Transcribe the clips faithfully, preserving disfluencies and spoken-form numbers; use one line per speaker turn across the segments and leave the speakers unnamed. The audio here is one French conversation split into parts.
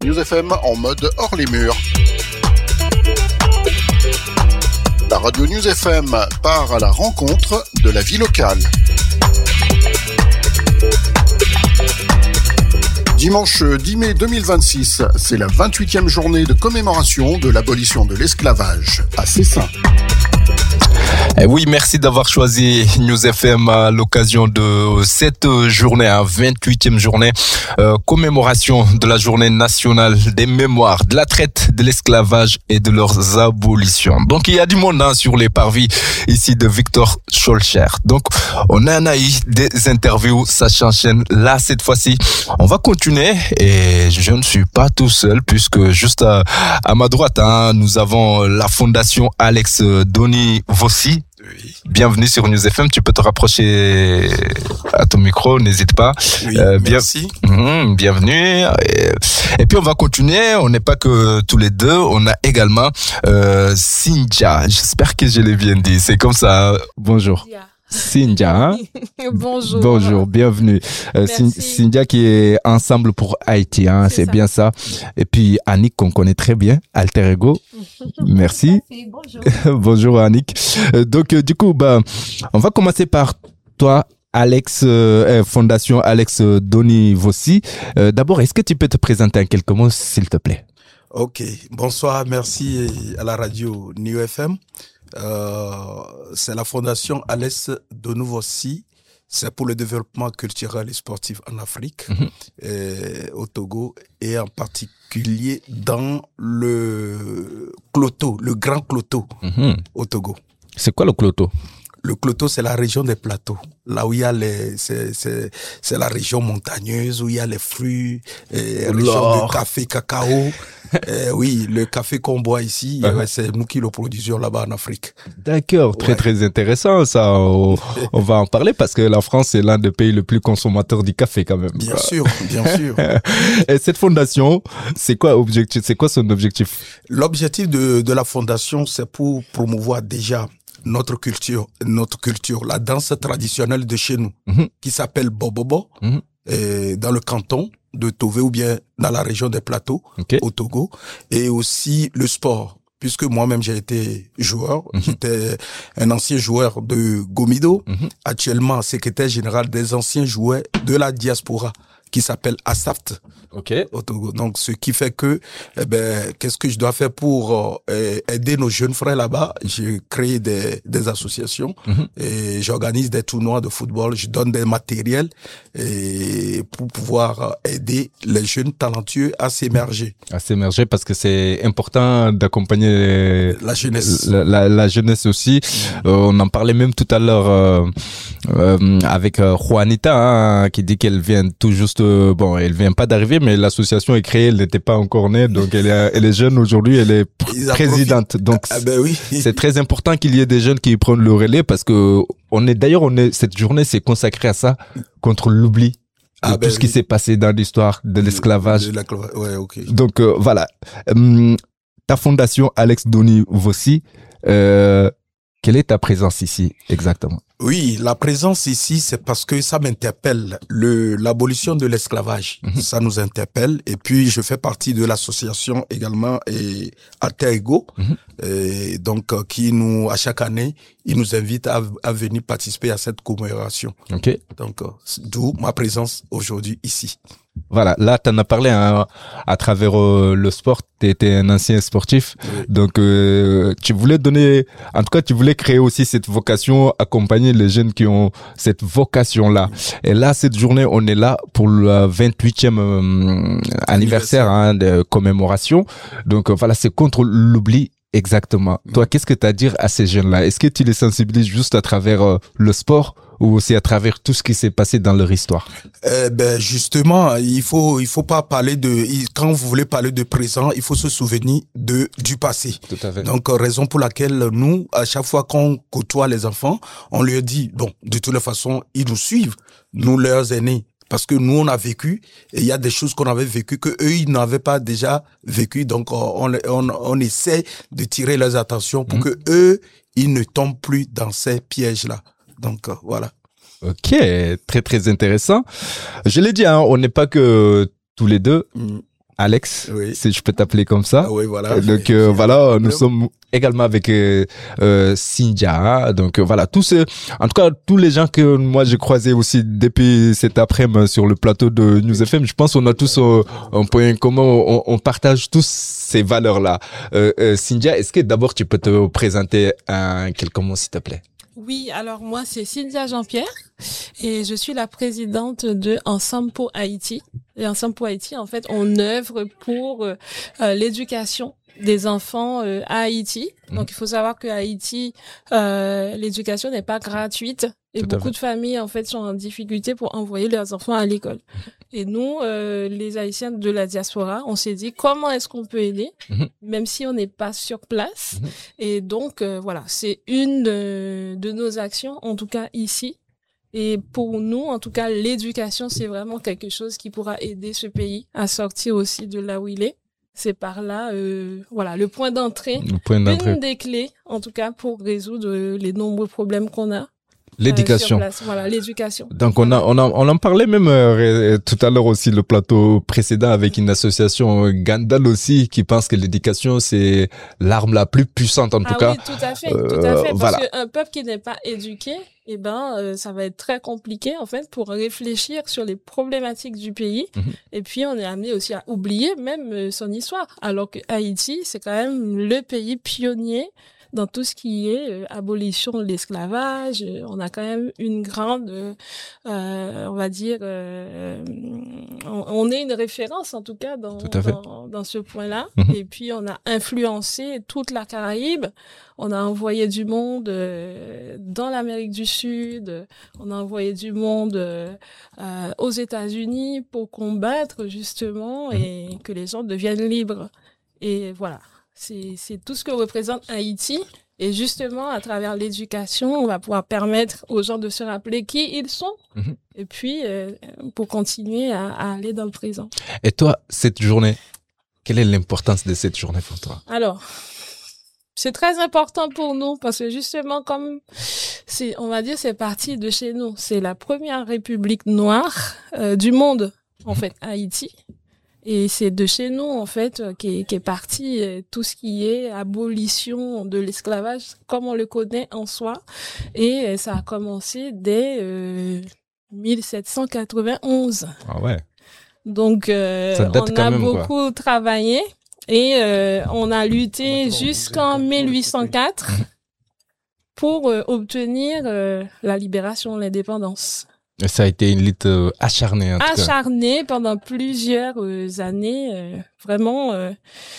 News F M en mode hors les murs. La radio News F M part à la rencontre de la vie locale. Dimanche dix mai deux mille vingt-six, c'est la vingt-huitième journée de commémoration de l'abolition de l'esclavage à Cessin.
Eh oui, merci d'avoir choisi News F M à l'occasion de cette journée, hein, vingt-huitième journée, euh, commémoration de la journée nationale des mémoires de la traite, de l'esclavage et de leurs abolitions. Donc il y a du monde hein, sur les parvis ici de Victor Schœlcher. Donc on en a eu des interviews, ça s'enchaîne là cette fois-ci. On va continuer et je ne suis pas tout seul puisque juste à, à ma droite, hein, nous avons la fondation Alex Doni Vossi.
Oui.
Bienvenue sur News F M, tu peux te rapprocher à ton micro, n'hésite pas.
Oui,
euh, bien...
merci.
Mmh, bienvenue. Et... et puis on va continuer, on n'est pas que tous les deux, on a également euh, Cynthia, j'espère que je l'ai bien dit, c'est comme ça. Bonjour.
Yeah.
Cynthia, hein?
Bonjour.
Bonjour, bienvenue. Euh, Cynthia qui est Ensemble pour Haïti, hein, c'est, c'est bien ça. Et puis Annick qu'on connaît très bien, Alter Ego. Merci. Bonjour. Bonjour Annick. Euh, donc euh, du coup, bah, on va commencer par toi, Alex, euh, Fondation Alex Doni Vossi. Euh, d'abord, est-ce que tu peux te présenter en quelques mots, s'il te plaît?
Ok, bonsoir, merci à la radio News F M. Euh, c'est la fondation Alex Doni Vossi. C'est pour le développement culturel et sportif en Afrique, mmh. et au Togo, et en particulier dans le Cloto, le Grand Cloto, mmh. au Togo.
C'est quoi le Cloto?
Le Cloto, c'est la région des plateaux. Là où il y a les, c'est, c'est, c'est la région montagneuse, où il y a les fruits, et région de café, cacao. Et oui, le café qu'on boit ici, uh-huh. ouais, c'est nous qui le produisions là-bas en Afrique.
D'accord, ouais. très très intéressant ça. On, on va en parler parce que la France est l'un des pays les plus consommateurs du café quand même.
Bien sûr, bien sûr.
Et cette fondation, c'est quoi objectif, c'est quoi son objectif?
L'objectif de, de la fondation, c'est pour promouvoir déjà notre culture, notre culture, la danse traditionnelle de chez nous, mm-hmm. qui s'appelle Bobobo, mm-hmm. et dans le canton de Tové ou bien dans la région des plateaux, okay. au Togo, et aussi le sport, puisque moi-même j'ai été joueur, mm-hmm. j'étais un ancien joueur de Gomido, mm-hmm. actuellement secrétaire général des anciens joueurs de la diaspora, qui s'appelle ASAFT.
Ok.
Au Togo. Donc, ce qui fait que, eh ben, qu'est-ce que je dois faire pour euh, aider nos jeunes frères là-bas? J'ai créé des, des associations mm-hmm. et j'organise des tournois de football. Je donne des matériels et pour pouvoir aider les jeunes talentueux à s'émerger.
À s'émerger parce que c'est important d'accompagner
la jeunesse.
La, la, la jeunesse aussi. Mm-hmm. Euh, on en parlait même tout à l'heure euh, euh, avec euh, Juanita hein, qui dit qu'elle vient tout juste, euh, bon, elle vient pas d'arriver, mais l'association est créée, elle n'était pas encore née, donc elle est, elle est jeune aujourd'hui, elle est pr- présidente. Donc
ah ben oui.
c'est très important qu'il y ait des jeunes qui prennent le relais parce que on est d'ailleurs, on est cette journée c'est consacrée à ça, contre l'oubli. Ah de ben tout ce oui. qui s'est passé dans l'histoire de l'esclavage.
De, de ouais, okay.
Donc euh, voilà, hum, ta fondation Alex Doni Vossi, euh, quelle est ta présence ici exactement?
Oui, la présence ici, c'est parce que ça m'interpelle. Le, l'abolition de l'esclavage, mmh. ça nous interpelle. Et puis, je fais partie de l'association également et Alter Ego, mmh. et donc qui nous, à chaque année, il nous invite à, à venir participer à cette commémoration.
Okay.
Donc, d'où ma présence aujourd'hui ici.
Voilà, là, tu en as parlé hein, à travers euh, le sport. Tu étais un ancien sportif. Oui. Donc, euh, tu voulais donner, en tout cas, tu voulais créer aussi cette vocation, accompagner les jeunes qui ont cette vocation-là. Oui. Et là, cette journée, on est là pour le vingt-huitième euh, anniversaire hein, de commémoration. Donc, euh, voilà, c'est contre l'oubli. Exactement. Oui. Toi, qu'est-ce que tu as à dire à ces jeunes-là? Est-ce que tu les sensibilises juste à travers euh, le sport ou aussi à travers tout ce qui s'est passé dans leur histoire?
Eh ben justement, il faut il faut pas parler de quand vous voulez parler de présent, il faut se souvenir de du passé.
Tout à fait.
Donc raison pour laquelle nous, à chaque fois qu'on côtoie les enfants, on leur dit bon, de toutes les façons, ils nous suivent, nous leurs aînés. Parce que nous, on a vécu, et il y a des choses qu'on avait vécues que eux, ils n'avaient pas déjà vécues. Donc, on, on, on essaie de tirer leurs attentions pour mmh. que eux, ils ne tombent plus dans ces pièges-là. Donc, voilà.
Ok, très, très intéressant. Je l'ai dit, hein, on n'est pas que tous les deux. Mmh. Alex,
oui.
si je peux t'appeler comme ça.
Ah oui, voilà.
Donc euh, voilà, nous sommes également avec euh, euh, Cynthia. Donc euh, voilà, tous, euh, en tout cas tous les gens que moi j'ai croisés aussi depuis cet après-midi sur le plateau de News F M, je pense qu'on a tous euh, un point commun, on, on partage tous ces valeurs-là. Euh, euh, Cynthia, est-ce que d'abord tu peux te présenter en quelques mots s'il te plaît?
Oui, alors moi c'est Cynthia Jean-Pierre et je suis la présidente de Ensemble pour Haïti. Et Ensemble pour Haïti, en fait, on œuvre pour euh, l'éducation des enfants euh, à Haïti. Donc, il faut savoir qu'à Haïti, euh, l'éducation n'est pas gratuite et
Tout à
beaucoup
fait.
de familles, en fait, sont en difficulté pour envoyer leurs enfants à l'école. Et nous, euh, les Haïtiens de la diaspora, on s'est dit comment est-ce qu'on peut aider,
Mhm.
même si on n'est pas sur place.
Mhm.
Et donc, euh, voilà, c'est une de, de nos actions, en tout cas ici. Et pour nous, en tout cas, l'éducation, c'est vraiment quelque chose qui pourra aider ce pays à sortir aussi de là où il est. C'est par là, euh, voilà, le point d'entrée,
Le point d'entrée.
une des clés, en tout cas, pour résoudre euh, les nombreux problèmes qu'on a.
L'éducation.
Euh, sur place. Voilà, l'éducation.
Donc on a on a on en parlait même euh, tout à l'heure aussi le plateau précédent avec une association euh, Gandal aussi qui pense que l'éducation c'est l'arme la plus puissante en tout
ah
cas.
oui, tout à fait,
euh,
tout à fait. Parce
voilà.
qu'un peuple qui n'est pas éduqué, eh ben, euh, ça va être très compliqué en fait pour réfléchir sur les problématiques du pays.
Mhm.
Et puis on est amené aussi à oublier même euh, son histoire. Alors que Haïti, c'est quand même le pays pionnier dans tout ce qui est euh, abolition de l'esclavage. Euh, on a quand même une grande, euh, euh, on va dire, euh, on, on est une référence en tout cas dans,
Tout à fait.
dans, dans ce point-là.
Mhm.
Et puis on a influencé toute la Caraïbe. On a envoyé du monde euh, dans l'Amérique du Sud. On a envoyé du monde euh, euh, aux États-Unis pour combattre justement et que les gens deviennent libres. Et voilà. C'est, c'est tout ce que représente Haïti. Et justement, à travers l'éducation, on va pouvoir permettre aux gens de se rappeler qui ils sont.
Mhm.
Et puis, euh, pour continuer à, à aller dans le présent.
Et toi cette journée, quelle est l'importance de cette journée pour toi?
Alors, c'est très important pour nous parce que justement, comme c'est, on va dire, c'est parti de chez nous. C'est la première république noire euh, du monde, en fait, Haïti. Et c'est de chez nous, en fait, qui est, qui est parti euh, tout ce qui est abolition de l'esclavage, comme on le connaît en soi. Et euh, ça a commencé dès euh, mille sept cent quatre-vingt-onze.
Ah ouais.
Donc, euh,
Ça date
on
quand
a
même, quoi.
beaucoup travaillé et euh, on a lutté jusqu'en mille huit cent quatre pour euh, obtenir euh, la libération, l'indépendance.
Et ça a été une lutte euh, acharnée en tout cas.
Acharné pendant plusieurs euh, années, euh, vraiment. euh,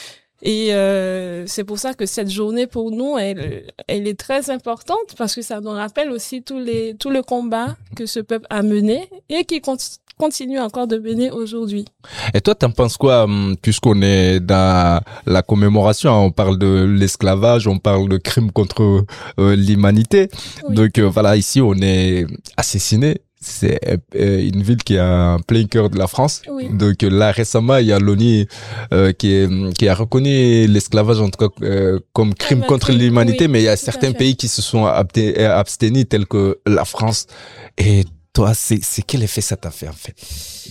et euh, c'est pour ça que cette journée pour nous, elle, elle est très importante parce que ça nous rappelle aussi tous les, tout le combat que ce peuple a mené et qui cont- continue encore de mener aujourd'hui.
Et toi, t'en penses quoi, hum, puisqu'on est dans la commémoration, hein, on parle de l'esclavage, on parle de crimes contre euh, l'humanité.
Oui.
Donc euh, voilà, ici on est assassiné. C'est euh, une ville qui est en plein cœur de la France.
Oui.
Donc euh, là récemment, il y a l'ONU euh, qui, est, qui a reconnu l'esclavage en tout cas euh, comme crime
un
contre
crime,
l'humanité,
oui,
mais il y a
tout à
certains
fait.
pays qui se sont abté- euh, abstenus, tels que la France. Et toi, c'est, c'est quel effet ça t'a fait en fait?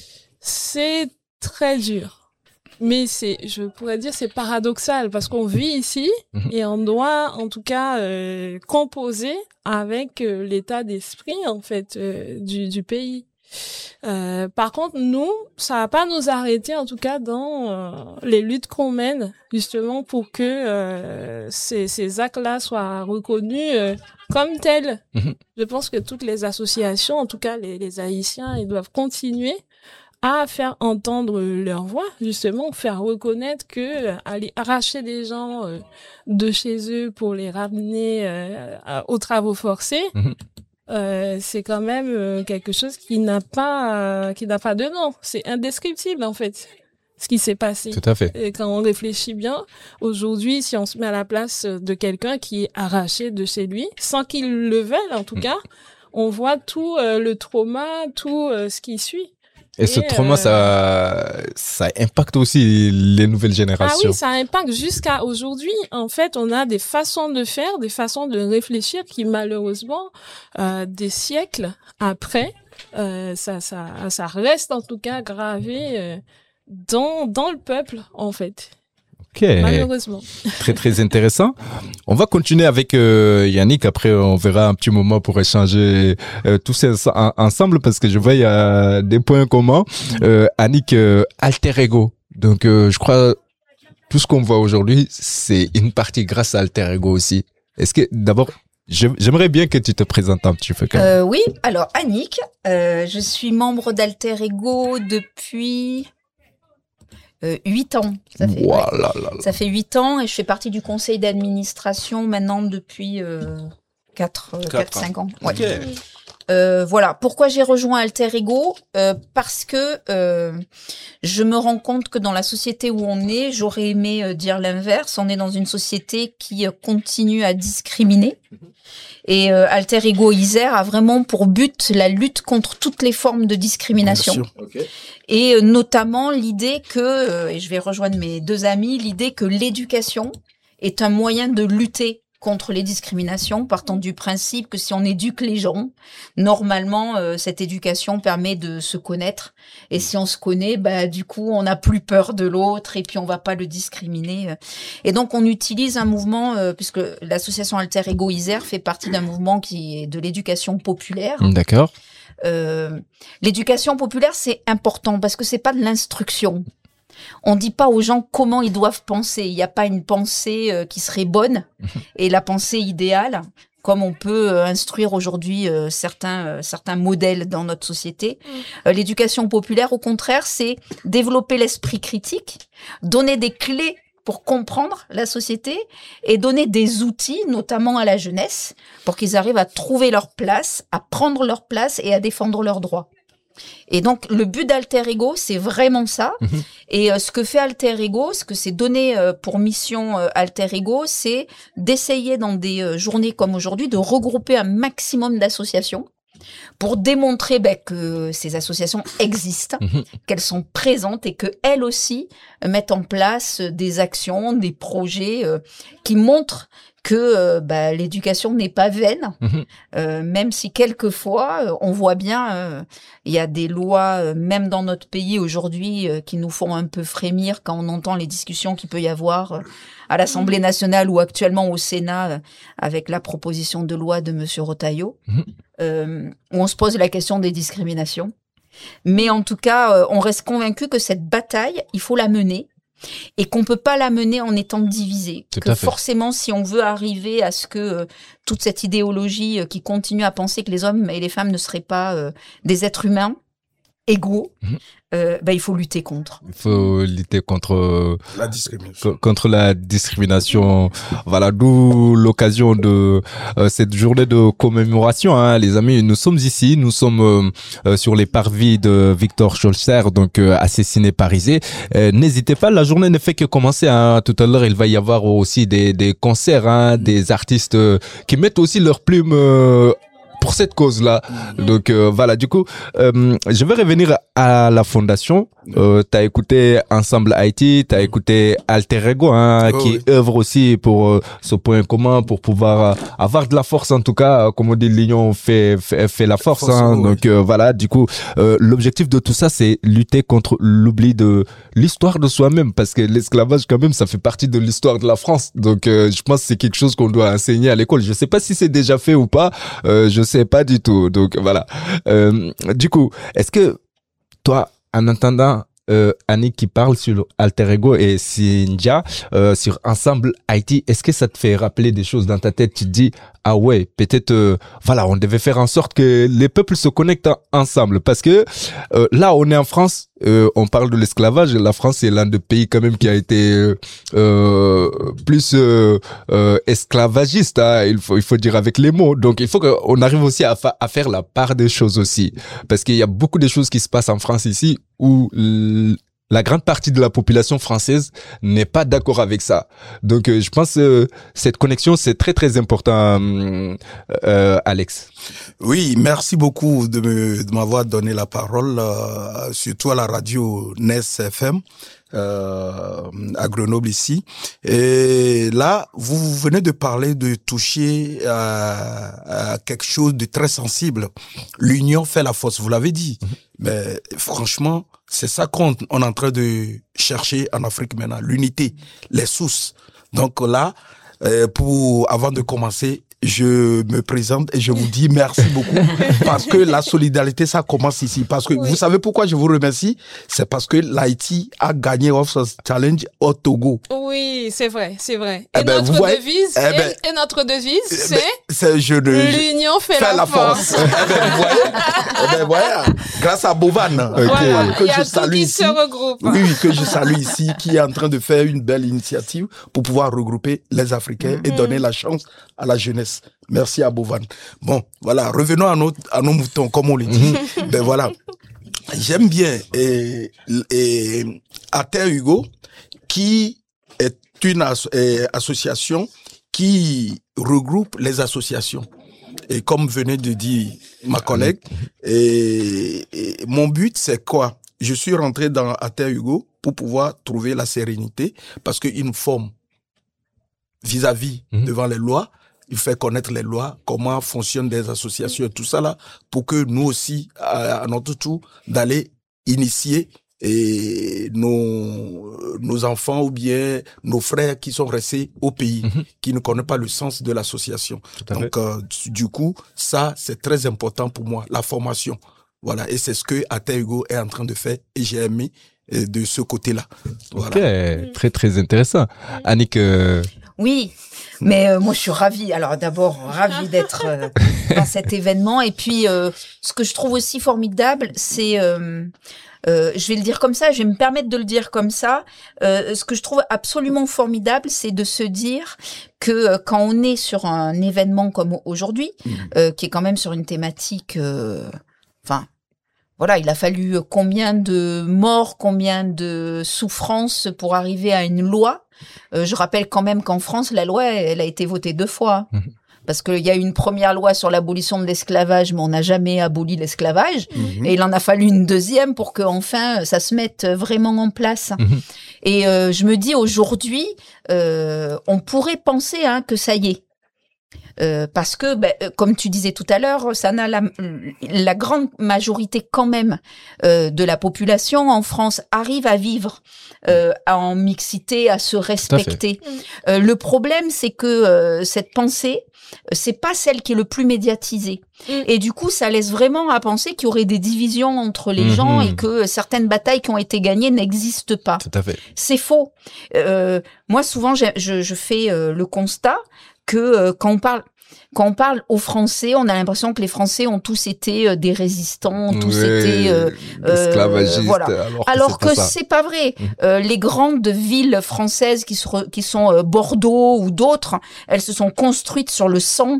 C'est très dur. Mais c'est, je pourrais dire, c'est paradoxal parce qu'on vit ici
Mhm.
et on doit, en tout cas, euh, composer avec euh, l'état d'esprit, en fait, euh, du, du pays. Euh, par contre, nous, ça va pas nous arrêter, en tout cas, dans euh, les luttes qu'on mène, justement, pour que euh, ces, ces actes-là soient reconnus euh, comme tels.
Mhm.
Je pense que toutes les associations, en tout cas les, les Haïtiens, ils doivent continuer à faire entendre leur voix, justement, faire reconnaître que euh, aller arracher des gens euh, de chez eux pour les ramener euh, à- aux travaux forcés,
Mhm.
euh, c'est quand même euh, quelque chose qui n'a pas euh, qui n'a pas de nom. C'est indescriptible en fait, ce qui s'est passé.
Tout à fait.
Et quand on réfléchit bien, aujourd'hui, si on se met à la place de quelqu'un qui est arraché de chez lui, sans qu'il le veuille en tout
Mhm.
cas, on voit tout euh, le trauma, tout euh, ce qui suit.
Et, ce
Et,
trauma,
euh,
ça, ça impacte aussi les nouvelles
Ah
générations.
oui, ça impacte jusqu'à aujourd'hui. En fait, on a des façons de faire, des façons de réfléchir qui, malheureusement, euh, des siècles après, euh, ça, ça, ça reste en tout cas gravé euh, dans, dans le peuple, en fait.
Ok.
Malheureusement.
Très, très intéressant. On va continuer avec euh, Yannick. Après, on verra un petit moment pour échanger euh, tous ces, en, ensemble parce que je vois il y a des points communs. Euh, Yannick, euh, alter ego. Donc, euh, je crois tout ce qu'on voit aujourd'hui, c'est une partie grâce à alter ego aussi. Est-ce que d'abord, j'aimerais bien que tu te présentes un petit peu. Quand même.
Euh, oui, alors Annick, euh, je suis membre d'Alter Ego depuis euh, huit ans. Ça fait,
voilà,
ouais,
là, là.
ça fait huit ans et je fais partie du conseil d'administration maintenant depuis euh, quatre cinq ans. Ouais.
Okay.
Euh, voilà. Pourquoi j'ai rejoint Alter Ego euh, Parce que euh, je me rends compte que dans la société où on est, j'aurais aimé euh, dire l'inverse. On est dans une société qui euh, continue à discriminer. Et euh, Alter Ego Isère a vraiment pour but la lutte contre toutes les formes de discrimination. Okay. Et euh, notamment l'idée que, euh, et je vais rejoindre mes deux amis, l'idée que l'éducation est un moyen de lutter contre les discriminations, partant du principe que si on éduque les gens, normalement, euh, cette éducation permet de se connaître. Et si on se connaît, bah, du coup, on n'a plus peur de l'autre et puis on va pas le discriminer. Et donc, on utilise un mouvement, euh, puisque l'association Alter Ego Isère fait partie d'un mouvement qui est de l'éducation populaire.
D'accord.
Euh, l'éducation populaire, c'est important parce que c'est pas de l'instruction. On dit pas aux gens comment ils doivent penser. Il n'y a pas une pensée euh, qui serait bonne et la pensée idéale, comme on peut euh, instruire aujourd'hui euh, certains euh, certains modèles dans notre société. Euh, l'éducation populaire, au contraire, c'est développer l'esprit critique, donner des clés pour comprendre la société et donner des outils, notamment à la jeunesse, pour qu'ils arrivent à trouver leur place, à prendre leur place et à défendre leurs droits. Et donc, le but d'Alter Ego, c'est vraiment ça. Mmh. Et euh, ce que fait Alter Ego, ce que c'est donné euh, pour mission euh, Alter Ego, c'est d'essayer dans des euh, journées comme aujourd'hui de regrouper un maximum d'associations pour démontrer ben, que ces associations existent, mmh. qu'elles sont présentes et qu'elles aussi euh, mettent en place des actions, des projets euh, qui montrent que euh, bah, l'éducation n'est pas vaine, mmh. euh, même si quelquefois, euh, on voit bien, euh, il y a des lois, euh, même dans notre pays aujourd'hui, euh, qui nous font un peu frémir quand on entend les discussions qu'il peut y avoir euh, à l'Assemblée nationale ou actuellement au Sénat, euh, avec la proposition de loi de Monsieur Retailleau, mmh. euh, où on se pose la question des discriminations. Mais en tout cas, euh, on reste convaincu que cette bataille, il faut la mener. Et qu'on peut pas la mener en étant divisé. Tout que forcément, si on veut arriver à ce que euh, toute cette idéologie euh, qui continue à penser que les hommes et les femmes ne seraient pas euh, des êtres humains égaux, mmh. euh, bah, il faut lutter contre.
Il faut lutter contre
la discrimination.
Contre la discrimination. Voilà, d'où l'occasion de euh, cette journée de commémoration, hein, les amis. Nous sommes ici, nous sommes euh, sur les parvis de Victor Schœlcher, donc euh, assassiné parisé. Euh, n'hésitez pas, la journée ne fait que commencer. Hein. Tout à l'heure, il va y avoir aussi des, des concerts, hein, mmh. des artistes euh, qui mettent aussi leur plume euh, pour cette cause-là. Donc euh, voilà, du coup, euh, je vais revenir à la fondation. Euh, t'as écouté Ensemble Haïti, t'as écouté Alter Ego, hein, oh, qui oui. œuvre aussi pour euh, ce point commun, pour pouvoir euh, avoir de la force, en tout cas, euh, comme on dit, l'union fait fait, fait la force. force hein, oui. Donc euh, voilà, du coup, euh, l'objectif de tout ça, c'est lutter contre l'oubli de l'histoire de soi-même, parce que l'esclavage, quand même, ça fait partie de l'histoire de la France. Donc euh, je pense que c'est quelque chose qu'on doit enseigner à l'école. Je sais pas si c'est déjà fait ou pas. Euh, je sais pas du tout. Donc voilà. Euh, du coup, est-ce que toi, en entendant euh, Annick qui parle sur Alter Ego et Sinja euh, sur Ensemble Haïti, est-ce que ça te fait rappeler des choses dans ta tête? Tu te dis, ah ouais, peut-être, euh, voilà, on devait faire en sorte que les peuples se connectent ensemble. Parce que euh, là, on est en France, euh, on parle de l'esclavage. La France, c'est l'un des pays quand même qui a été euh, plus euh, euh, esclavagiste, hein, il faut il faut dire avec les mots. Donc, il faut qu'on arrive aussi à, fa- à faire la part des choses aussi. Parce qu'il y a beaucoup de choses qui se passent en France ici où l- la grande partie de la population française n'est pas d'accord avec ça. Donc, euh, je pense que euh, cette connexion, c'est très, très important, euh, euh, Alex.
Oui, merci beaucoup de, me, de m'avoir donné la parole, euh, surtout à la radio N E S F M. Euh, à Grenoble ici. Et là, vous venez de parler de toucher à, à quelque chose de très sensible. L'union fait la force, vous l'avez dit. Mm-hmm. Mais franchement, c'est ça qu'on on est en train de chercher en Afrique maintenant, l'unité, les sources. Donc là, euh, pour avant de commencer, je me présente et je vous dis merci beaucoup parce que la solidarité, ça commence ici. Parce que oui. Vous savez pourquoi je vous remercie? C'est parce que l'Haïti a gagné Office Challenge au Togo.
Oui, c'est vrai, c'est vrai. Et,
eh ben,
notre,
voyez,
devise,
eh ben,
et, et notre devise,
eh
c'est,
ben, c'est je ne,
l'union fait, fait la, la force. force.
eh ben, vous voyez, eh ben, voilà. Grâce à Bovan,
okay. voilà.
que je salue ici.
Oui,
que je salue ici, qui est en train de faire une belle initiative pour pouvoir regrouper les Africains mm-hmm. et donner la chance à la jeunesse. Merci à Bovan. Bon, voilà, revenons à nos, à nos moutons, comme on le dit. Ben voilà. J'aime bien et, et Ater Hugo, qui est une as, et, association qui regroupe les associations. Et comme venait de dire ma collègue, et, et mon but, c'est quoi? Je suis rentré dans Ater Hugo pour pouvoir trouver la sérénité, parce qu'il nous forme vis-à-vis mmh. devant les lois. Il fait connaître les lois, comment fonctionnent des associations et tout ça là, pour que nous aussi, à, à notre tour, d'aller initier et nos, nos enfants ou bien nos frères qui sont restés au pays, mmh. qui ne connaissent pas le sens de l'association. Donc, euh, du coup, ça, c'est très important pour moi, la formation. Voilà, et c'est ce que Ater Hugo est en train de faire et j'ai aimé euh, de ce côté-là. Voilà.
Ok, très très intéressant. Annick. Euh...
Oui. Mais euh, moi, je suis ravie. Alors d'abord, ravie d'être euh, dans cet événement. Et puis, euh, ce que je trouve aussi formidable, c'est, euh, euh, je vais le dire comme ça, je vais me permettre de le dire comme ça. Euh, ce que je trouve absolument formidable, c'est de se dire que euh, quand on est sur un événement comme aujourd'hui, euh, qui est quand même sur une thématique, enfin. Euh, Voilà, il a fallu combien de morts, combien de souffrances pour arriver à une loi. Euh, je rappelle quand même qu'en France, la loi, elle a été votée deux fois. Mmh. Parce qu'il y a eu une première loi sur l'abolition de l'esclavage, mais on n'a jamais aboli l'esclavage. Mmh. Et il en a fallu une deuxième pour que enfin ça se mette vraiment en place. Mmh. Et euh, je me dis aujourd'hui, euh, on pourrait penser hein, que ça y est. Euh, parce que, ben, comme tu disais tout à l'heure, Sana, la, la grande majorité quand même euh, de la population en France arrive à vivre euh, en mixité, à se respecter. Euh, le problème, c'est que euh, cette pensée, c'est pas celle qui est le plus médiatisée. Mm. Et du coup, ça laisse vraiment à penser qu'il y aurait des divisions entre les mm-hmm. gens et que certaines batailles qui ont été gagnées n'existent pas.
Tout à fait.
C'est faux. Euh, moi, souvent, je, je, je fais euh, le constat que euh, quand on parle quand on parle aux Français, on a l'impression que les Français ont tous été euh, des résistants, ont tous oui, été euh,
esclavagistes.
Euh, voilà. Alors que, alors que c'est pas vrai. Mmh. Euh, les grandes villes françaises qui, se re, qui sont euh, Bordeaux ou d'autres, elles se sont construites sur le sang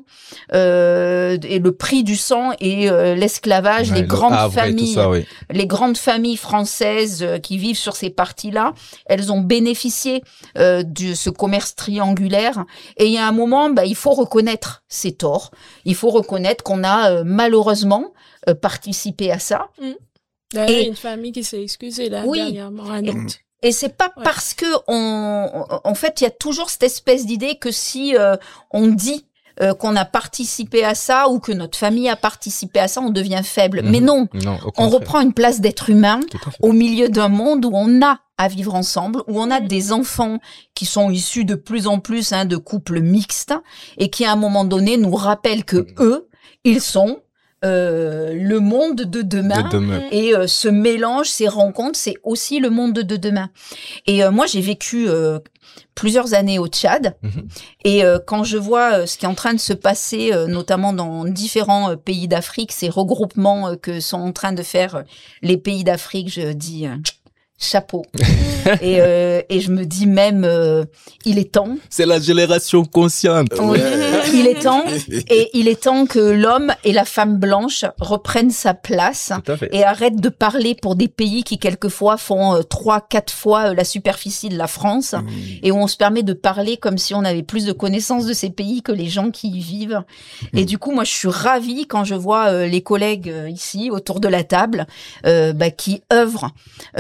euh, et le prix du sang et euh, l'esclavage. Ouais, les grandes Havre, familles, ça, oui. les grandes familles françaises euh, qui vivent sur ces parties-là, elles ont bénéficié euh, de ce commerce triangulaire. Et il y a un moment, bah, il faut reconnaître ses torts. Il faut reconnaître qu'on a euh, malheureusement euh, participé à ça.
Mmh. D'ailleurs, il y a une famille qui s'est excusée là oui, dernièrement. À Nantes.
Et c'est pas ouais. parce que on, en fait, il y a toujours cette espèce d'idée que si euh, on dit euh, qu'on a participé à ça ou que notre famille a participé à ça, on devient faible. Mmh. Mais non, non on reprend une place d'être humain au milieu d'un monde où on a à vivre ensemble, où on a des enfants qui sont issus de plus en plus hein, de couples mixtes et qui à un moment donné nous rappellent que eux, ils sont euh, le monde de demain, de demain. Et euh, ce mélange, ces rencontres, c'est aussi le monde de demain. Et euh, moi, j'ai vécu euh, plusieurs années au Tchad mmh. et euh, quand je vois euh, ce qui est en train de se passer, euh, notamment dans différents euh, pays d'Afrique, ces regroupements euh, que sont en train de faire euh, les pays d'Afrique, je dis... Euh, chapeau. et, euh, et je me dis même, euh, il est temps.
C'est la génération consciente.
Oui, il est temps. Et il est temps que l'homme et la femme blanche reprennent sa place et arrêtent de parler pour des pays qui quelquefois font euh, trois, quatre fois euh, la superficie de la France mmh. et où on se permet de parler comme si on avait plus de connaissances de ces pays que les gens qui y vivent. Mmh. Et du coup, moi, je suis ravie quand je vois euh, les collègues euh, ici autour de la table euh, bah, qui œuvrent euh, pour leur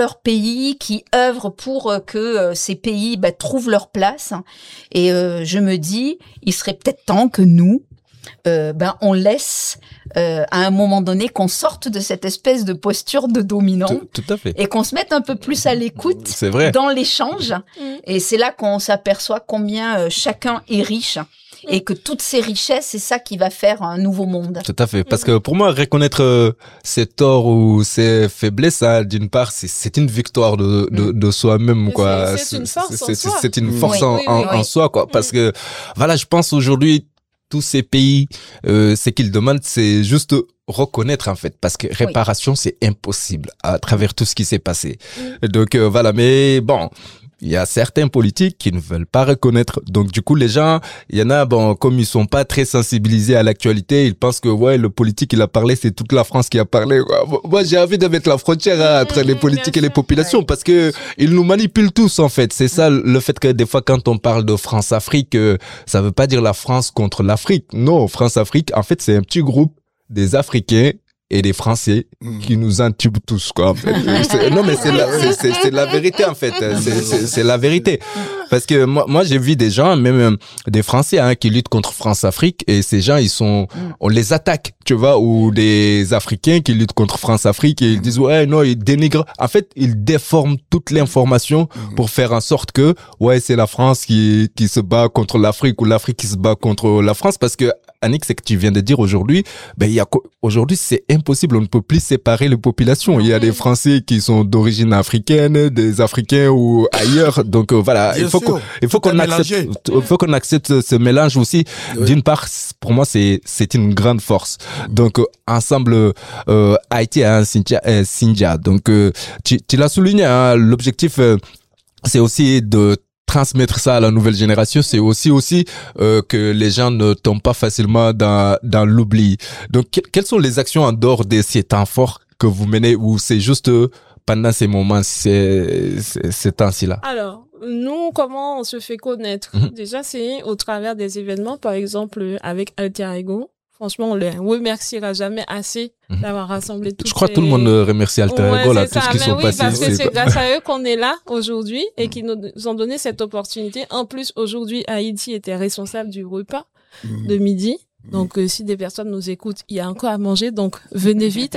leur pays, qui œuvrent pour euh, que euh, ces pays bah, trouvent leur place. Et euh, je me dis, il serait peut-être temps que nous, Euh, ben on laisse euh, à un moment donné qu'on sorte de cette espèce de posture de dominant
tout, tout à fait.
et qu'on se mette un peu plus à l'écoute
C'est vrai.
dans l'échange.
Mmh.
Et c'est là qu'on s'aperçoit combien euh, chacun est riche et que toutes ces richesses, c'est ça qui va faire un nouveau monde.
Tout à fait. Parce que pour moi, reconnaître euh, ses torts ou ses faiblesses, hein, d'une part, c'est, c'est une victoire de, de, de soi-même, quoi.
C'est, c'est une force en
c'est,
soi.
c'est une force
Oui,
en,
oui,
en,
oui,
en
oui.
soi, quoi. Parce que, voilà, je pense aujourd'hui, tous ces pays, euh, ce qu'ils demandent, c'est juste reconnaître, en fait, parce que réparation, c'est impossible à travers tout ce qui s'est passé.
Mm.
Donc, euh, voilà, mais bon, il y a certains politiques qui ne veulent pas reconnaître. Donc, du coup, les gens, il y en a, bon, comme ils sont pas très sensibilisés à l'actualité, ils pensent que, ouais, le politique, il a parlé, c'est toute la France qui a parlé, quoi. Moi, j'ai envie de mettre la frontière hein, entre les politiques et les populations
Ouais.
parce que ils nous manipulent tous, en fait. C'est ça, le fait que des fois, quand on parle de France-Afrique, euh, ça veut pas dire la France contre l'Afrique. Non, France-Afrique, en fait, c'est un petit groupe des Africains et des Français qui nous intubent tous, quoi. En fait. C'est- non, mais c'est la, c'est, c'est, c'est la vérité, en fait. C'est, c'est, c'est la vérité. Parce que moi, moi, j'ai vu des gens, même euh, des Français, hein, qui luttent contre France-Afrique, et ces gens, ils sont, on les attaque, tu vois, ou des Africains qui luttent contre France-Afrique, et ils disent, ouais, non, ils dénigrent. En fait, ils déforment toute l'information pour faire en sorte que, ouais, c'est la France qui, qui se bat contre l'Afrique, ou l'Afrique qui se bat contre la France, parce que, Annick, c'est que tu viens de dire aujourd'hui, ben, il y a, co- aujourd'hui, c'est impossible, on ne peut plus séparer les populations. Il y a des Français qui sont d'origine africaine, des Africains ou ailleurs. Donc, euh, voilà,
Bien
il faut
sûr,
qu'on, il faut
tout
qu'on
est
accepte,
mélangé.
il faut qu'on accepte ce mélange aussi.
Oui.
D'une part, c- pour moi, c'est, c'est une grande force. Donc, euh, ensemble, euh, Haïti, hein, Cynthia, euh, Cynthia. Donc, euh, tu, tu l'as souligné, hein, l'objectif, euh, c'est aussi de transmettre ça à la nouvelle génération, c'est aussi aussi euh, que les gens ne tombent pas facilement dans dans l'oubli. Donc que- quelles sont les actions en dehors de ces temps forts que vous menez ou c'est juste euh, pendant ces moments, ces ces, ces temps-ci là?
Alors, nous, comment on se fait connaître?
Mhm.
Déjà, c'est au travers des événements, par exemple, avec Alter Ego. Franchement, on les remerciera jamais assez
Mhm.
d'avoir rassemblé tous
Je crois
ces...
que tout le monde euh, remercie Alter
Ouais,
Ego là,
c'est
tous
ça.
ceux qui
Mais
sont
oui,
passés.
parce que
c'est
c'est
pas-
grâce à eux qu'on est là aujourd'hui et qui nous ont donné cette opportunité. En plus, aujourd'hui, Haïti était responsable du repas de midi. Donc, euh, si des personnes nous écoutent, il y a encore à manger, donc venez vite.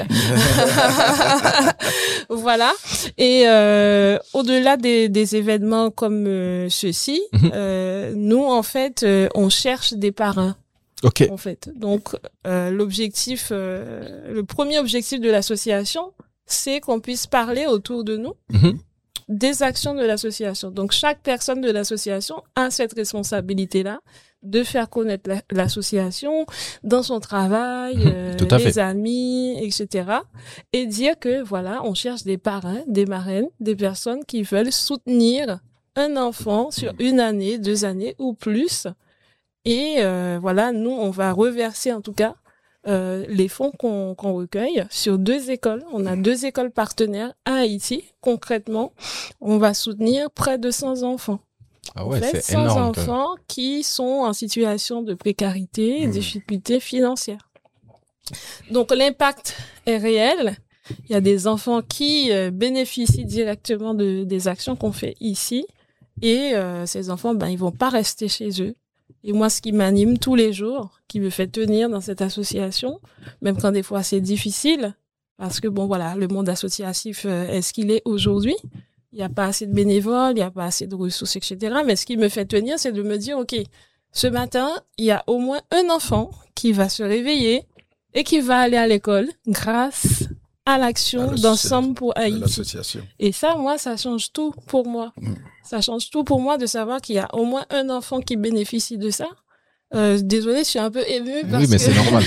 Voilà. Et euh, au-delà des, des événements comme euh, ceux-ci,
Mhm.
euh, nous, en fait, euh, on cherche des parrains.
Ok.
En fait. Donc, euh, l'objectif, euh, le premier objectif de l'association, c'est qu'on puisse parler autour de nous
Mhm.
des actions de l'association. Donc, chaque personne de l'association a cette responsabilité-là de faire connaître la- l'association dans son travail,
Mhm,
euh,
tout à
les
fait.
amis, et cetera. Et dire que, voilà, on cherche des parrains, des marraines, des personnes qui veulent soutenir un enfant sur une année, deux années ou plus. Et euh, voilà, nous, on va reverser en tout cas euh, les fonds qu'on qu'on recueille sur deux écoles. On a deux écoles partenaires à Haïti. Concrètement, on va soutenir près de cent enfants.
Ah
En
ouais,
fait,
c'est
cent
énorme. quoi.
enfants qui sont en situation de précarité et
Mmh.
difficultés financières. Donc, l'impact est réel. Il y a des enfants qui euh, bénéficient directement de, des actions qu'on fait ici. Et euh, ces enfants, ben, ils vont pas rester chez eux. Et moi, ce qui m'anime tous les jours, qui me fait tenir dans cette association, même quand des fois c'est difficile, parce que bon, voilà, le monde associatif euh, est ce qu'il est aujourd'hui. Il n'y a pas assez de bénévoles, il n'y a pas assez de ressources, et cetera. Mais ce qui me fait tenir, c'est de me dire, OK, ce matin, il y a au moins un enfant qui va se réveiller et qui va aller à l'école grâce à l'action
À
d'Ensemble pour
de
Haïti.
l'association.
Et ça, moi, ça change tout pour moi.
Mm.
Ça change tout pour moi de savoir qu'il y a au moins un enfant qui bénéficie de ça. Euh, désolée, je suis un peu émue parce
Oui, mais
que
c'est normal.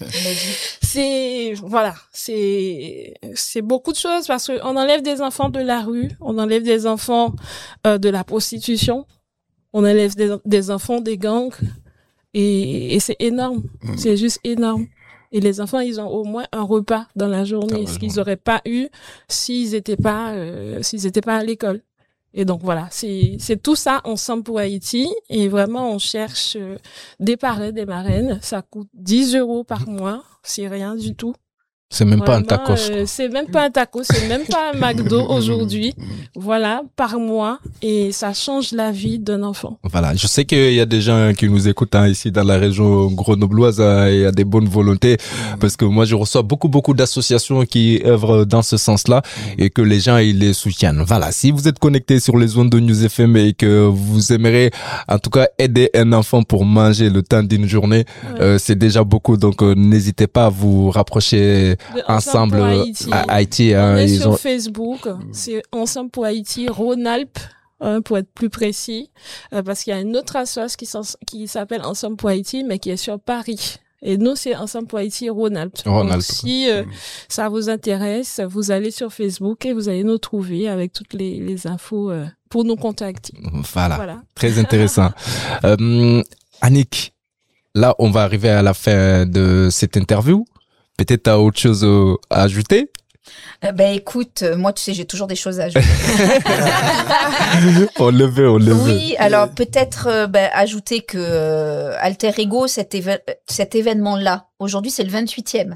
c'est voilà, c'est c'est beaucoup de choses parce que on enlève des enfants de la rue, on enlève des enfants euh, de la prostitution, on enlève des, des enfants des gangs et, et c'est énorme,
Mm.
c'est juste énorme. Et les enfants, ils ont au moins un repas dans la journée,
Ah,
ce qu'ils n'auraient pas eu s'ils étaient pas euh, s'ils étaient pas à l'école. Et donc voilà, c'est c'est tout ça ensemble pour Haïti et vraiment on cherche euh, des parrains, des marraines. Ça coûte dix euros par mois, c'est rien du tout,
C'est même
Vraiment,
pas un tacos.
euh, c'est même pas un tacos, c'est même pas un McDo aujourd'hui. Voilà, par mois. Et ça change la vie d'un enfant.
Voilà, je sais qu'il y a des gens qui nous écoutent hein, ici dans la région grenobloise. Hein, il y a des bonnes volontés parce que moi je reçois beaucoup beaucoup d'associations qui œuvrent dans ce sens-là et que les gens ils les soutiennent. Voilà, si vous êtes connecté sur les ondes de News F M et que vous aimeriez en tout cas aider un enfant pour manger le temps d'une journée, ouais. euh, c'est déjà beaucoup. Donc euh, n'hésitez pas à vous rapprocher ensemble, ensemble pour Haïti. À Haïti.
Hein, On est
ils
sur
ont...
Facebook, c'est Ensemble pour Haïti, Rhône-Alpes. Hein, pour être plus précis, euh, parce qu'il y a une autre association qui, qui s'appelle Ensemble pour Haïti, mais qui est sur Paris. Et nous, c'est Ensemble pour Haïti Rhône-Alpes.
Rhône-Alpes.
Donc, si euh, ça vous intéresse, vous allez sur Facebook et vous allez nous trouver avec toutes les, les infos euh, pour nous contacter.
Voilà, voilà. Très intéressant. euh, Annick, là, on va arriver à la fin de cette interview. Peut-être tu as autre chose à ajouter?
Euh, ben écoute, euh, moi tu sais j'ai toujours des choses à ajouter.
on le veut, on le veut.
Oui, alors peut-être euh, ben, ajouter que euh, Alter Ego, cet, éve- cet événement-là, aujourd'hui c'est le vingt-huitième.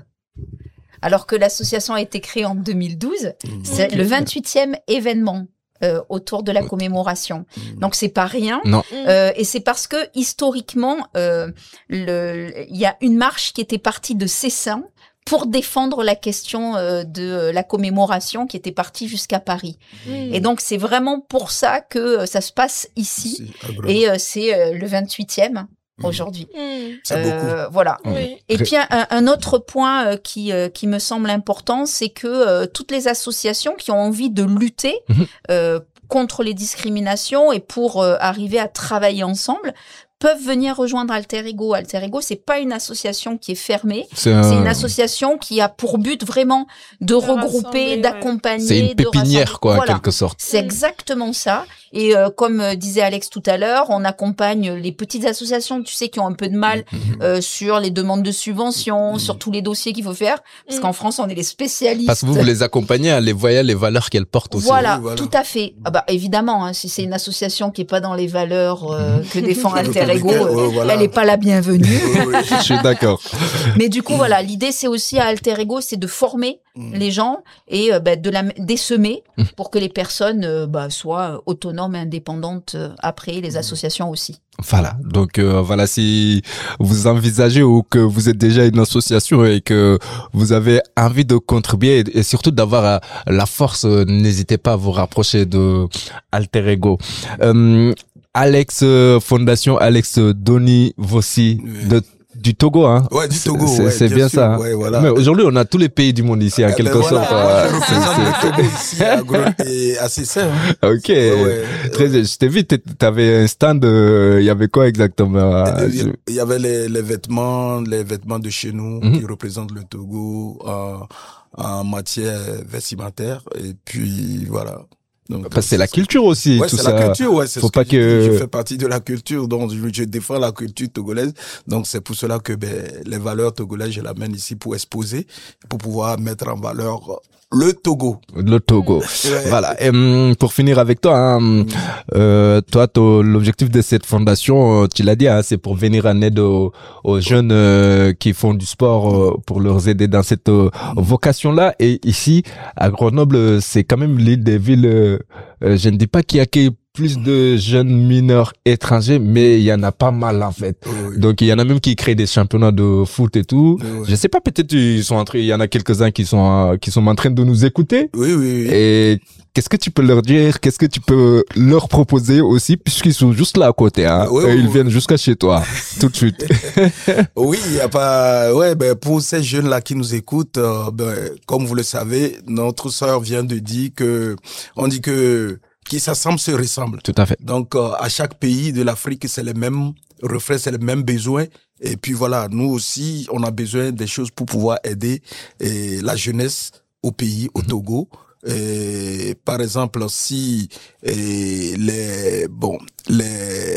Alors que l'association a été créée en deux mille douze, c'est le vingt-huitième événement. Euh, autour de la commémoration. Donc c'est pas rien.
Non.
Euh, et c'est parce que historiquement, euh, le, il y a une marche qui était partie de Cessin pour défendre la question euh, de la commémoration qui était partie jusqu'à Paris. Mmh. Et donc c'est vraiment pour ça que euh, ça se passe ici. Et euh, c'est euh, le vingt-huitième. Aujourd'hui.
Mmh.
C'est euh, beaucoup. Voilà. Oui. Et puis un, un autre point euh, qui euh, qui me semble important, c'est que euh, toutes les associations qui ont envie de lutter mmh. euh, contre les discriminations et pour euh, arriver à travailler ensemble peuvent venir rejoindre Alter Ego. Alter Ego, c'est pas une association qui est fermée. C'est, un... c'est une association qui a pour but vraiment de, de regrouper, d'accompagner.
Ouais. C'est une pépinière, quoi, voilà. En quelque sorte.
C'est exactement ça. Et euh, comme euh, disait Alex tout à l'heure, on accompagne les petites associations, tu sais, qui ont un peu de mal euh, sur les demandes de subventions, sur tous les dossiers qu'il faut faire. Parce qu'en France, on est les spécialistes.
Parce que vous, vous les accompagnez à les voyez les valeurs qu'elles portent aussi.
Voilà,
oui, voilà.
Tout à fait. Ah bah, évidemment, hein, si c'est une association qui est pas dans les valeurs euh, que défend Alter Ego, euh, ouais, voilà. Elle n'est pas la bienvenue.
Oui, oui. Je suis d'accord.
Mais du coup, voilà, l'idée, c'est aussi à Alter Ego, c'est de former mmh. les gens et euh, bah, de la d'essemer mmh. pour que les personnes euh, bah, soient autonomes et indépendantes euh, après, les associations aussi.
Voilà, donc euh, voilà, si vous envisagez ou que vous êtes déjà une association et que vous avez envie de contribuer et, et surtout d'avoir euh, la force, euh, n'hésitez pas à vous rapprocher de Alter Ego. Euh, Alex, euh, Fondation Alex Doni Vossi oui. de du Togo, hein.
Ouais, du Togo.
C'est,
ouais,
c'est bien, bien sûr, ça. Hein.
Ouais, voilà.
Mais aujourd'hui, on a tous les pays du monde ici, en quelque ben voilà, sorte.
Moi, je représente le Togo ici, à Grenade et à Cessin.
Hein. Ok. Ouais, ouais. Très, je t'ai vu, t'avais un stand, il euh, y avait quoi exactement?
Il y, y avait les, les vêtements, les vêtements de chez nous, mm-hmm. qui représentent le Togo, euh, en matière vestimentaire. Et puis, voilà.
Donc, Parce que c'est la culture aussi.
Ouais,
tout
c'est
ça.
la culture, ouais. C'est
Faut
ce
pas
que,
que...
je, je fais partie de la culture, donc je, je défends la culture togolaise. Donc c'est pour cela que ben, les valeurs togolaises, je l'amène ici pour exposer, pour pouvoir mettre en valeur le Togo.
Le Togo. Ouais. Voilà. Et, hum, pour finir avec toi, hein, mmh. euh, toi, ton, l'objectif de cette fondation, tu l'as dit, hein, c'est pour venir en aide aux, aux jeunes euh, qui font du sport euh, pour leur aider dans cette euh, mmh. vocation-là. Et ici, à Grenoble, c'est quand même l'une des villes, euh, je ne dis pas qu'il y a que plus de jeunes mineurs étrangers, mais il y en a pas mal en fait. Oui, oui. Donc il y en a même qui créent des championnats de foot et tout. Oui, oui. Je sais pas, peut-être ils sont entrés, il y en a quelques-uns qui sont euh, qui sont en train de nous écouter.
Oui, oui, oui.
Et qu'est-ce que tu peux leur dire? Qu'est-ce que tu peux leur proposer aussi, puisqu'ils sont juste là à côté, hein? Oui, oui, ils oui. viennent jusqu'à chez toi tout de suite.
Oui, il y a pas. Ouais, ben pour ces jeunes là qui nous écoutent, euh, ben comme vous le savez, notre sœur vient de dire que on dit que qui s'assemblent se ressemblent.
Tout à fait.
Donc, euh, à chaque pays de l'Afrique, c'est les mêmes refrains, c'est les mêmes besoins. Et puis voilà, nous aussi, on a besoin des choses pour pouvoir aider et la jeunesse au pays, au mm-hmm. Togo. Et par exemple, si et les bon les je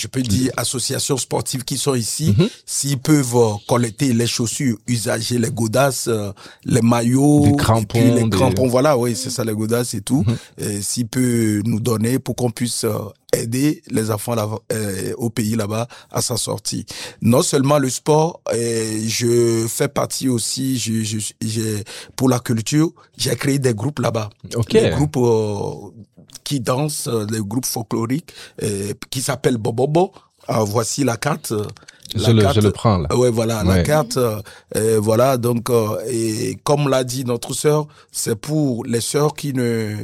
je peux dire, associations sportives qui sont ici, mm-hmm. s'ils peuvent euh, collecter les chaussures usagées, les godasses, euh, les maillots,
des crampons,
et puis les
des...
crampons, voilà, oui, c'est ça, les godasses et tout, mm-hmm. et s'ils peuvent nous donner pour qu'on puisse euh, aider les enfants là, euh, au pays là-bas à s'en sortir. Non seulement le sport, euh, je fais partie aussi, je, je, j'ai, pour la culture, j'ai créé des groupes là-bas.
Okay.
Des groupes euh, qui dansent, euh, des groupes folkloriques euh, qui s'appellent Bobobo. Euh, voici la carte.
Je,
la
le,
carte,
je le prends là.
Ouais, voilà,
ouais.
la carte. Euh, voilà, donc, euh, et comme l'a dit notre sœur, c'est pour les sœurs qui ne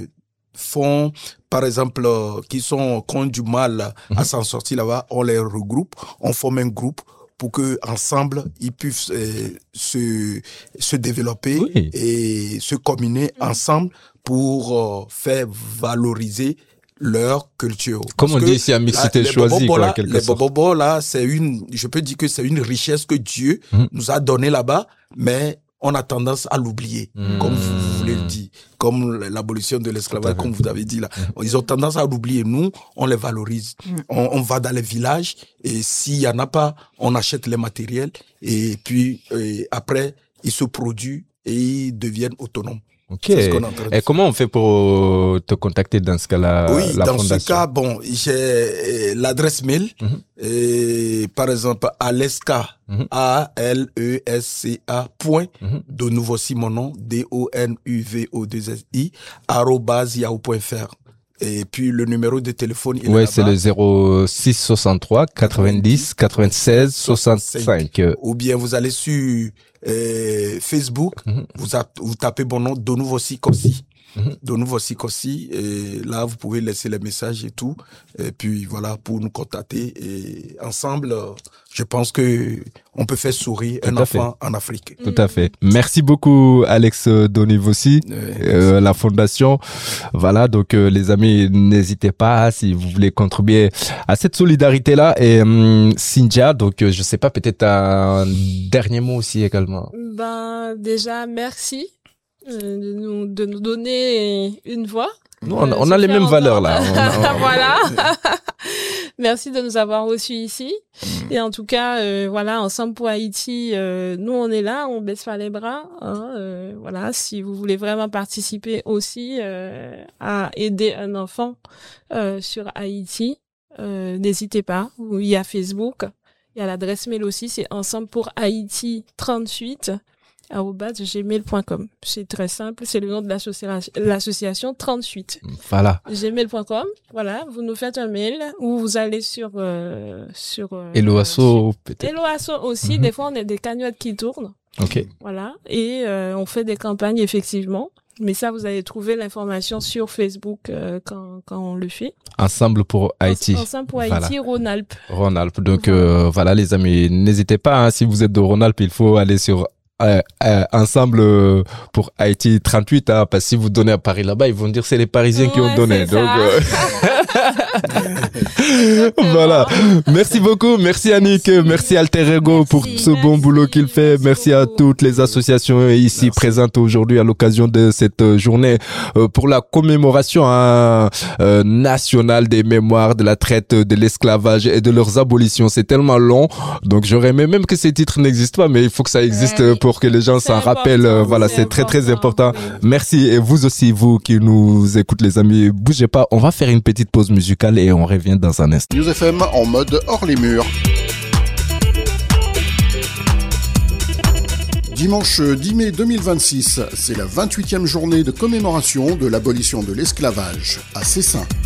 font, par exemple, euh, qui sont, qui ont du mal à mmh. s'en sortir là-bas, on les regroupe, on forme un groupe pour que ensemble ils puissent euh, se se développer
oui.
et se combiner mmh. ensemble pour euh, faire valoriser leur culture.
Comme on dit ici à Mixité Choisie, quoi,
là,
quelque
les
sorte.
bobobos là, c'est une, je peux dire que c'est une richesse que Dieu mmh. nous a donnée là-bas, mais on a tendance à l'oublier, mmh. comme vous voulez le dire, comme l'abolition de l'esclavage, comme vous avez dit là. Mmh. Ils ont tendance à l'oublier. Nous, on les valorise. Mmh. On, on va dans les villages et s'il y en a pas, on achète les matériels et puis et après, ils se produisent et ils deviennent autonomes.
Ok. Et comment on fait pour te contacter dans ce cas-là?
Oui,
la
dans
fondation?
ce cas, bon, j'ai l'adresse mail, mm-hmm. et, par exemple, Alesca, mm-hmm. A L E S C A, point, mm-hmm. de nouveau aussi mon nom, D O N U V O deux S I, arobase yahoo point f r. Et puis le numéro de téléphone, il
ouais,
est
c'est le zéro six soixante-trois quatre-vingt-dix quatre-vingt-seize soixante-cinq.
Ou bien vous allez sur euh, Facebook, mm-hmm. vous, a, vous tapez mon nom, de nouveau Sikossi. Mm-hmm. De nouveau Sikossi, et là vous pouvez laisser les messages et tout, et puis voilà, pour nous contacter, et ensemble, je pense que on peut faire sourire un enfant en Afrique.
Tout à fait. Merci beaucoup Alex Donivossi, euh, euh, la fondation. Voilà, donc euh, les amis, n'hésitez pas si vous voulez contribuer à cette solidarité-là. Et hum, Cynthia, donc euh, je sais pas, peut-être un dernier mot aussi également.
Ben déjà merci. De nous, de nous donner une voix.
Nous, on, on a les mêmes valeurs là. On
a, on... voilà. Merci de nous avoir reçus ici. Mm. Et en tout cas, euh, voilà, Ensemble pour Haïti, euh, nous on est là, on baisse pas les bras. Hein, euh, voilà, si vous voulez vraiment participer aussi euh, à aider un enfant euh, sur Haïti, euh, n'hésitez pas. Il y a Facebook, il y a l'adresse mail aussi, c'est Ensemble pour Haïti trente-huit. arobase gmail point com. C'est très simple, c'est le nom de l'association, l'association trente-huit.
Voilà.
gmail point com. Voilà, vous nous faites un mail ou vous allez sur euh, sur euh,
Eloasso peut-être.
Eloasso aussi, mm-hmm. Des fois on a des cagnottes qui tournent.
OK.
Voilà, et euh, on fait des campagnes effectivement. Mais ça, vous allez trouver l'information sur Facebook euh, quand, quand on le fait.
Ensemble pour Haïti.
Ensemble pour Haïti, voilà. Rhône-Alpes.
Rhône-Alpes. Donc voilà, euh, voilà les amis, n'hésitez pas, hein, si vous êtes de Rhône-Alpes, il faut aller sur Euh, euh, ensemble euh, pour Haïti trente-huit, hein, parce que si vous donnez à Paris là-bas, ils vont dire c'est les Parisiens ouais, qui ont donné. Donc euh... voilà. Merci beaucoup, merci Annick, merci, merci Alter Ego merci, pour ce merci, bon boulot qu'il fait. Merci, merci à toutes les associations ici merci. présentes aujourd'hui à l'occasion de cette journée euh, pour la commémoration hein, euh, nationale des mémoires de la traite, de l'esclavage et de leurs abolitions. C'est tellement long, donc j'aurais aimé même que ces titres n'existent pas, mais il faut que ça existe ouais, pour que les gens s'en rappellent. Euh, voilà, c'est, c'est très très important. Oui. Merci, et vous aussi, vous qui nous écoutez les amis, bougez pas, on va faire une petite pause musicale et on revient dans un instant.
News F M en mode hors les murs. Dimanche dix mai deux mille vingt-six, c'est la vingt-huitième journée de commémoration de l'abolition de l'esclavage à Cessin.